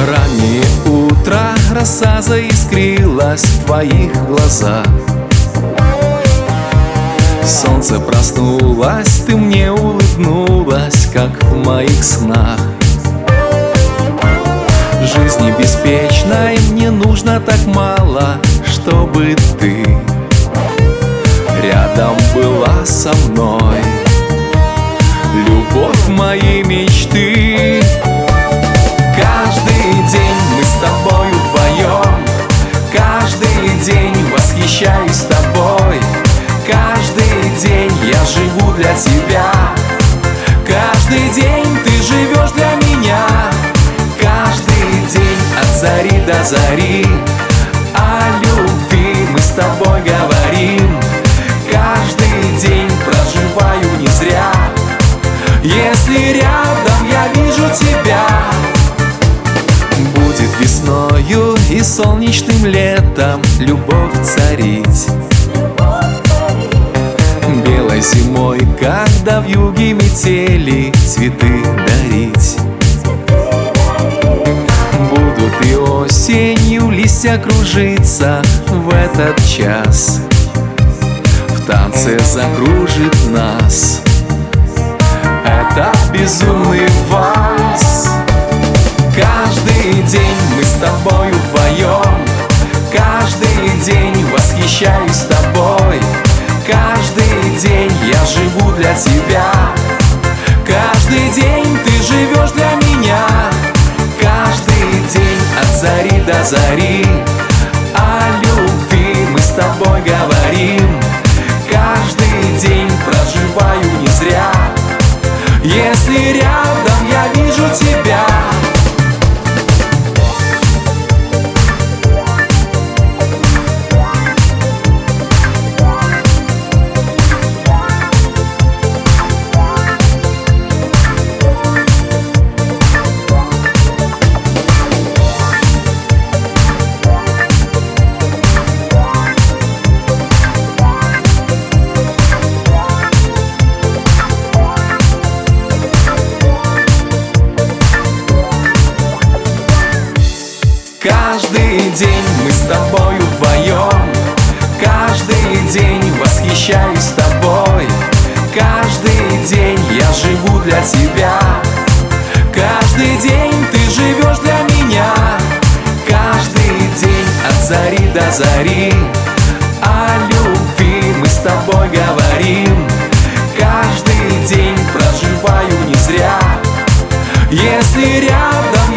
Раннее утро, роса заискрилась в твоих глазах. Солнце проснулось, ты мне улыбнулась, как в моих снах. Жизни беспечной мне нужно так мало, чтобы ты рядом была со мной. Любовь моей мечты. Каждый день мы с тобой вдвоем, каждый день восхищаюсь тобой. Каждый день я живу для тебя, каждый день ты живешь для меня. Каждый день от зари до зари о любви мы с тобой говорим. Каждый день проживаю не зря, если рядом я вижу тебя. Будет весною и солнечным летом любовь царить, белой зимой, когда в юге метели цветы дарить. Будут и осенью листья кружиться в этот час, в танце закружит нас этот безумный вальс. Каждый день мы с тобой вдвоем, каждый день восхищаюсь тобой. Каждый день я живу для тебя, каждый день ты живешь для меня. Каждый день от зари до зари о любви мы с тобой говорим. Каждый день проживаю не зря, если рядом я вижу тебя. Каждый день мы с тобой вдвоем, каждый день восхищаюсь тобой. Каждый день я живу для тебя, каждый день ты живешь для меня. Каждый день от зари до зари о любви мы с тобой говорим. Каждый день проживаю не зря, если рядом